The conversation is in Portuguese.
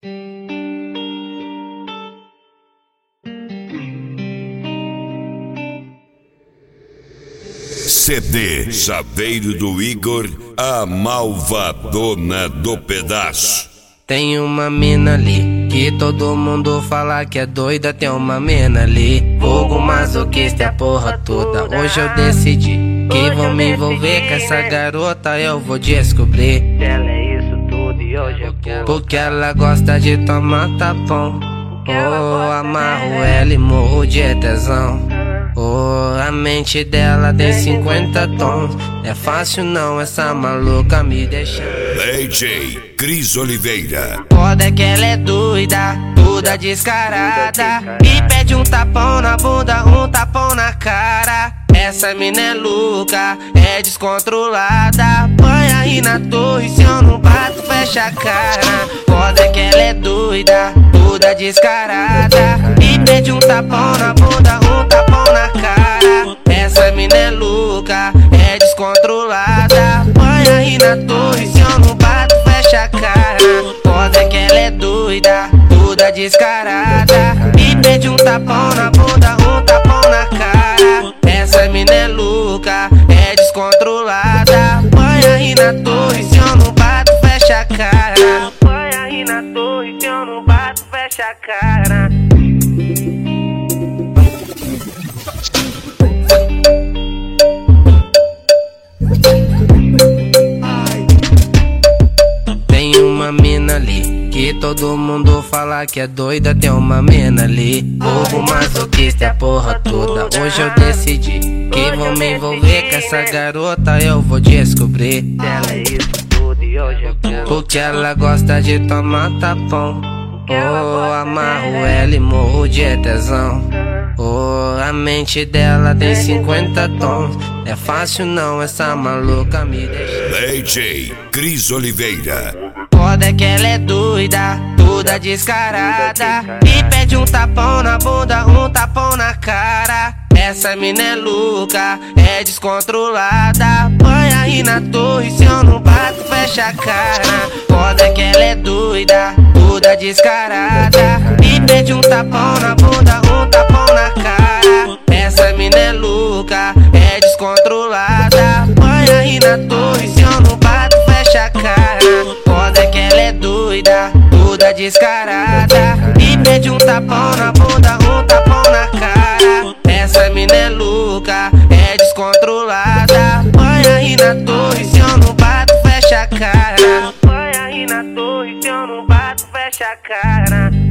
CD Chaveiro do Igor, a malvadona do pedaço. Tem uma mina ali que todo mundo fala que é doida. Tem uma mina ali, fogo masoquista é a porra toda. Hoje eu decidi que vou me envolver com essa garota. Eu vou descobrir se ela é isso tudo e hoje eu quero. porque ela gosta de tomar tapão. Oh, amarro ela e morro de tesão. Oh, a mente dela tem 50 tons. É fácil não essa maluca me deixar. DJ Cris Oliveira. Foda é que ela é doida, toda descarada, e pede um tapão na bunda, um tapão na cara. Essa mina é louca, é descontrolada. Apanha aí na torre, se eu não bato, fecha a cara. Foda é que ela é doida, toda descarada, e pede um tapão na bunda, um tapão na cara. Essa mina é louca, é descontrolada. Apanha aí na torre, se eu não bato, fecha a cara. Foda é que ela é doida, toda descarada, e pede um tapão na bunda, um tapão na cara. Essa mina é louca, é descontrolada. Apanha aí na torre, se eu não bato, fecha a cara. Apanha aí na torre, se eu não bato, fecha a cara. Tem uma mina ali que todo mundo fala que é doida. Tem uma mina ali, povo masoquista é a porra toda. Hoje eu decidi que vou me envolver com essa garota. Eu vou descobrir Se ela é isso tudo e hoje eu quero. porque ela gosta de tomar tapão. Oh, amarro ela e morro de tesão. Oh, a mente dela tem 50 tons. É fácil não essa maluca me deixar. DJ Cris Oliveira. Foda é que ela é doida, toda descarada, e pede um tapão na bunda, um tapão na cara. Essa mina é louca, é descontrolada. Apanha aí na torre, se eu não bato, fecha a cara. Foda é que ela é doida, toda descarada, e pede um tapão na bunda, um tapão na cara. Essa mina é louca, é descontrolada. Apanha aí na torre, se eu não bato, fecha a cara. Foda é que ela é doida, toda descarada, e pede um tapão na bunda, um tapão na cara. Essa mina é louca, é descontrolada. Apanha aí na torre, se eu não bato, fecha a cara. Apanha aí na torre, se eu não bato, fecha a cara.